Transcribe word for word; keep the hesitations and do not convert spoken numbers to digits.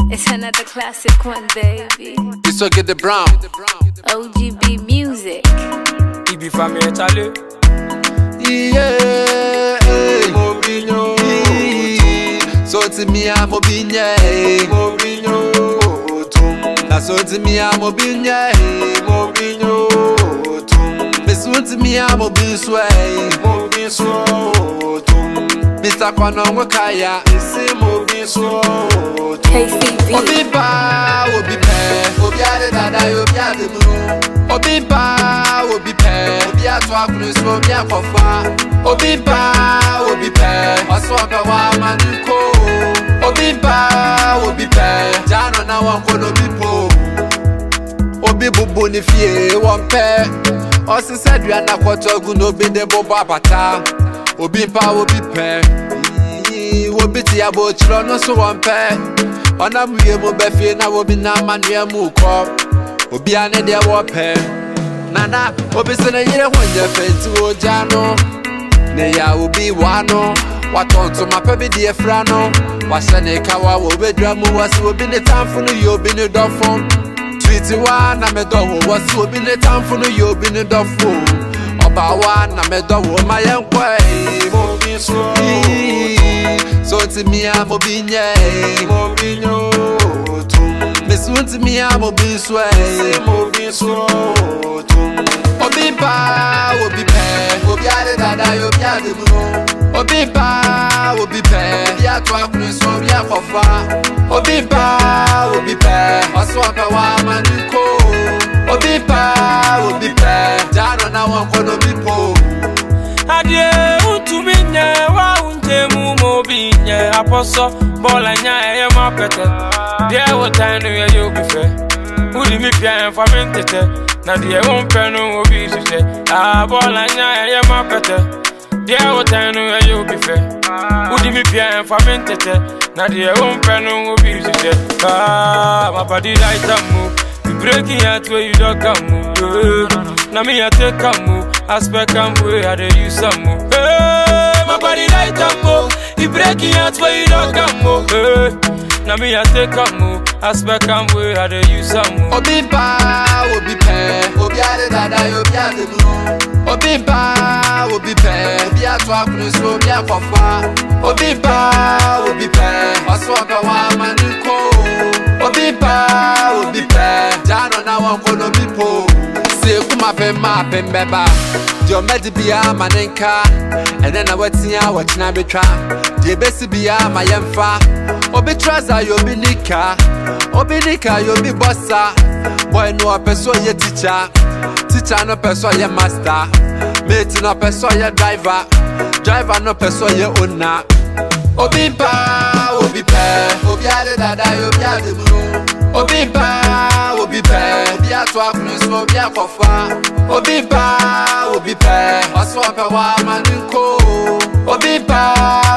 It's another classic one, baby. This will get the brown. O G B music. Ibi family Charlie. Yeah, Mobinho. So to me I'm Mobinho. Mobinho. Na so to me I'm Mobinho. Mobinho. So to me I'm Mobinho. Mobinho. Mister Kwanongo Kaya. Isi Mobinho. K C B. Obiba, Obipe, Obiade Dada, Obiade Mu. Obiba, Obipe, Obiatwa Cruz, Obiakofa. Obiba, Obipe, Oswaka Manuko. Obiba, Obipe, Jano na Wanko Obipo. Obibu Bonifie, one pair. Osi said we are not Kotogu, no Binde Boba Bata. Obiba, Obipe, Obiti Abochro, no so one pair. Ona muye mo befi na wo bi na manua mu ko obi ane de wo pe nana obi se na yire honje fenti oja no ne ya obi wa no watonto mapa bi de efra no wa se ne kawa wo bedra mu wasi obi ne tamfo no yo obi ne dofo tweet wa na me do wo wasi obi ne tamfo no yo obi ne dofo oba wa na me do wo ma yen kwa mo bi so so to me I'm Mobinho. Mobinho. Miss one to me I'm Mobinho. Mobinho. Obiba, Obipe, Obiade Dada, Obiade Mu. Obiba, Obipe, Obiatwa Cruz, Obiakofa. Obiba, Obipe, Oswaka Manuko. Obiba, Obipe, Jano na Wanko Obipo. Adie utuminye wa unjemu Mobinho. Aposo bola nya e ma pete. Die wotanu ye yo bife. Udi mi pia fa mentete. Na die won penu obi sise. Ah bola nya e ma pete. Die wotanu ye yo bife. Udi mi pia fa mentete. Na die won penu obi sise. Ah my body like that move. You breaking out where you don't come move. Na me I take a move. Aspect and way I dey use some move. Hey, my body like that move. You breaking out where you don't come move. Hey, now me I take a move. Aspect and way I dey use some move. Obiba, Obipe, Obiade Dada, Obiade Mu. Obiba, Obipe, Obiatwa Cruz, Obiakofa. Obiba, Obipe, Oswaka Manuko. Obiba, Obipe, Jano na Wanko Obipo. Kuma pemma pembeba Dio medi bia manenka ene na watia wachina betwa die besi bia mayemfa obi traza yo bi nika obi nika yo bi bossa boy no person ye teacher teacher no person ye master mate no person ye driver driver no person ye owner obi pa obi pe obi ade dada yo bi ade mu Obiba, Obipe, Obiatwa Cruz, Obiakofa. Obiba, Obipe, Oswaka Manuko. Obiba,